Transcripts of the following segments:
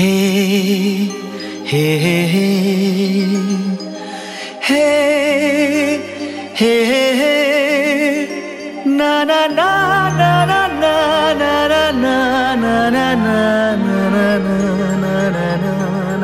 ಹೇ ಹೇ ಹೇ ಹೇ ಹೇ ಹೇ ನಾ ನಾ ನಾ ನಾ ನಾ ನಾ ನಾ ನಾ ನಾ ನಾ ನಾ ನಾ ನಾ ನಾ.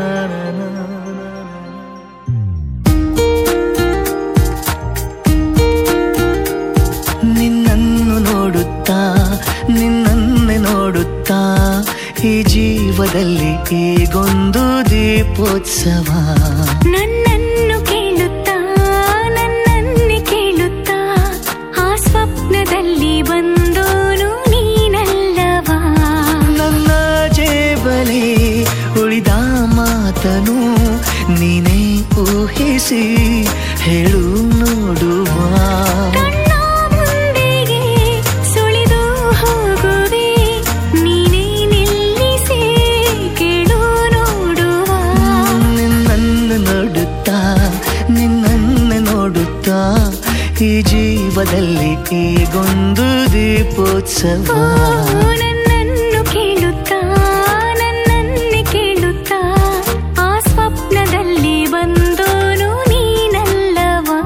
ನಿನ್ನನ್ನು ನೋಡುತ್ತಾ ನಿನ್ನನ್ನೇ ನೋಡುತ್ತಾ ಈ ಜೀವದಲ್ಲಿ ಈಗೊಂದು ದೀಪೋತ್ಸವ. ನನ್ನನ್ನು ಕೇಳುತ್ತಾ ನನ್ನನ್ನೇ ಕೇಳುತ್ತಾ ಆ ಸ್ವಪ್ನದಲ್ಲಿ ಬಂದೋನು ನೀನಲ್ಲವಾ. ನನ್ನ ಜೇಬಲಿ ಉಳಿದ ಮಾತನು ನೀನೇ ಊಹಿಸಿ ಹೇಳು ನೋಡುವ. ನಿನ್ನನ್ನು ನೋಡುತ್ತಾ ಈ ಜೀವದಲ್ಲಿ ಈಗೊಂದು ದೀಪೋತ್ಸವ. ನನ್ನನ್ನು ಕೇಳುತ್ತಾ ನನ್ನನ್ನೇ ಕೇಳುತ್ತಾ ಆ ಸ್ವಪ್ನದಲ್ಲಿ ಬಂದೋನು ನೀನಲ್ಲವಾ.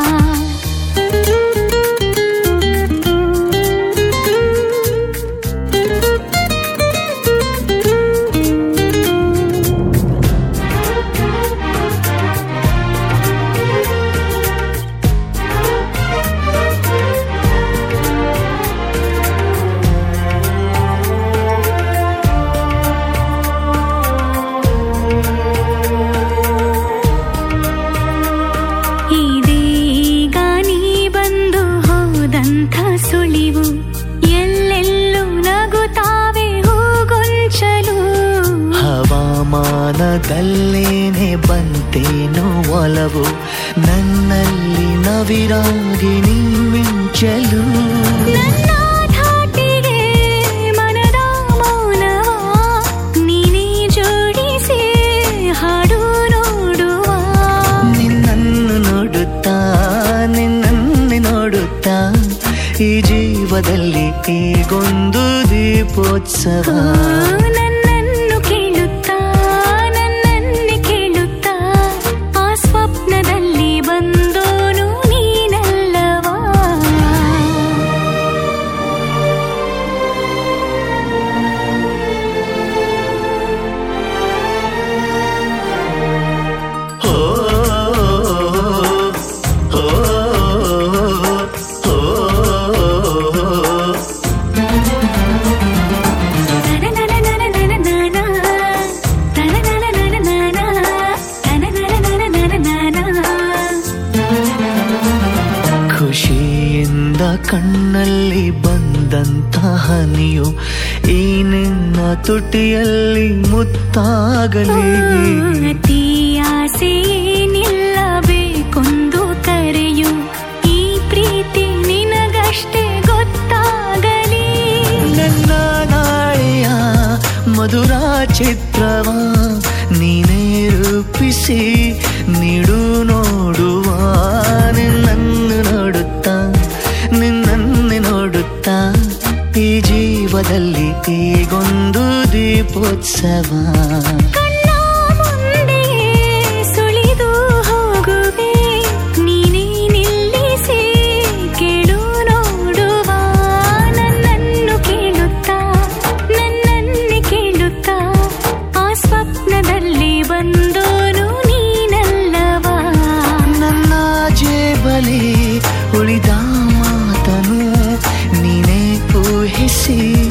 ಹವಾಮಾನದಲ್ಲೇನೆ ಬಂತೇನೋ ಒಲವು ನನ್ನಲ್ಲಿ ನವಿರಾಗಿ ನೀ ಮಿಂಚಲು. ನನ್ನ ಧಾಟಿಗೆ ಮನದ ಮೌನವ ನೀನೇ ಜೋಡಿಸಿ ಹಾಡು ನೋಡುವ. ನಿನ್ನನ್ನು ನೋಡುತ್ತಾ ನಿನ್ನನ್ನೇ ನೋಡುತ್ತಾ ಈ ಜೀವದಲ್ಲಿ ಈಗೊಂದು ದೀಪೋತ್ಸವ. ನನ್ನನ್ನು ಕೇಳುತ್ತಾ ನನ್ನನ್ನೇ ಕೇಳುತ್ತಾ ಆ ಸ್ವಪ್ನದಲ್ಲಿ ಬಂದೋನು ನೀನಲ್ಲವಾ. ಖುಷಿಯಿಂದ ಕಣ್ಣಲ್ಲಿ ಬಂದಂತ ಹನಿಯು ಈ ನಿನ್ನ ತುಟಿಯಲ್ಲಿ ಮುತ್ತಾಗಲಿ. ಅತಿ ಆಸೆ ನಿಲ್ಲಬೇಕೊಂದು ಕರೆಯು ಈ ಪ್ರೀತಿ ನಿನಗಷ್ಟೇ ಗೊತ್ತಾಗಲಿ. ನನ್ನ ನಾಳೆಯ ಮಧುರ ಚಿತ್ರವ ನೀನೇ ರೂಪಿಸಿ ನೀಡು ನೋಡುವ. ನಿನ್ನನ್ನು ನೋಡುತ್ತಾ ನಿನ್ನನ್ನೇ ನೋಡುತ್ತಾ ಈ ಜೀವದಲ್ಲಿ ಈಗೊಂದು ದೀಪೋತ್ಸವ. ಕಣ್ಣ ಮುಂದೆ ಸುಳಿದು ಹೋಗುವೆ ನೀನೇ ನಿಲ್ಲಿಸಿ ಕೇಳು ನೋಡುವ. ನನ್ನನ್ನು ಕೇಳುತ್ತಾ ನನ್ನನ್ನೇ ಕೇಳುತ್ತಾ ಆ ಸ್ವಪ್ನದಲ್ಲಿ ಬಂದೋನು ನೀನಲ್ಲವಾ. ನನ್ನ ಜೇಬಲಿ ಉಳಿದ ಮಾತನು ನೀನೇ ಊಹಿಸಿ